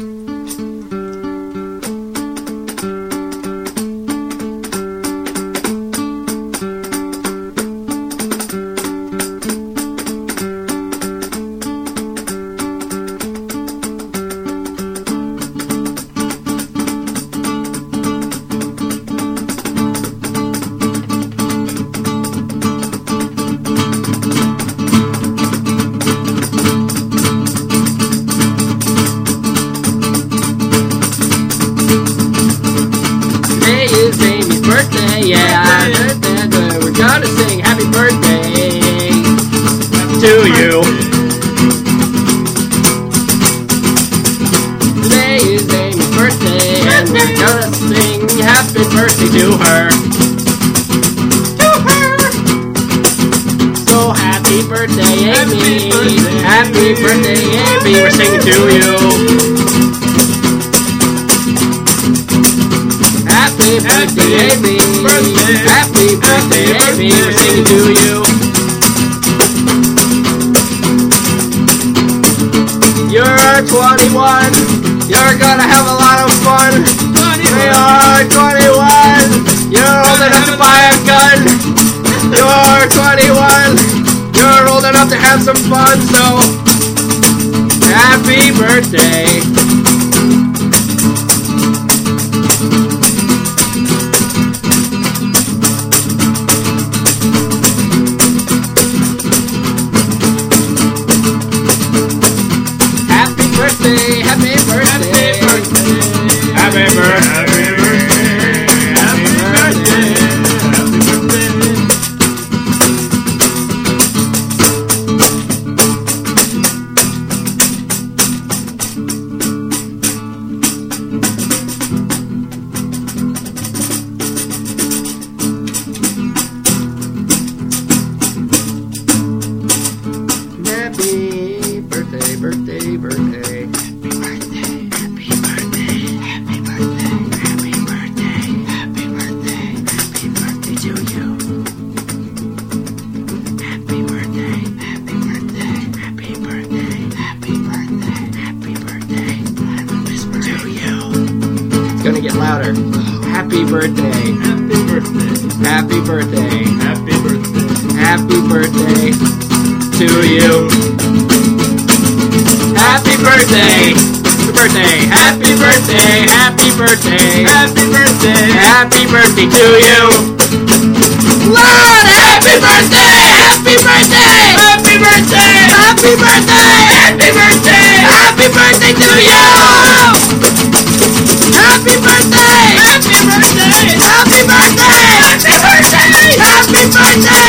Birthday, yeah, we're gonna sing happy birthday to you. Today is Amy's birthday, and we're gonna sing happy birthday to her. So happy birthday, Amy. Happy birthday, Amy. We're singing to you. Happy birthday, Amy. Happy birthday, Amy. We're singing to you. You're 21. You're gonna have a lot of fun. You're 21. You're old enough to buy a gun. You're 21. You're old enough to have some fun. So, happy birthday. Happy birthday, happy birthday, happy birthday. Gonna get louder. Happy birthday. Happy birthday. Happy birthday. Happy birthday. Happy birthday to you. Happy birthday. Happy birthday. Happy birthday. Happy birthday. Happy birthday. Happy birthday to you. Lord, happy birthday. Happy birthday. Happy birthday. Happy birthday. Happy birthday. Happy birthday to you. Happy birthday! Happy birthday! Happy birthday! Happy birthday! Happy birthday!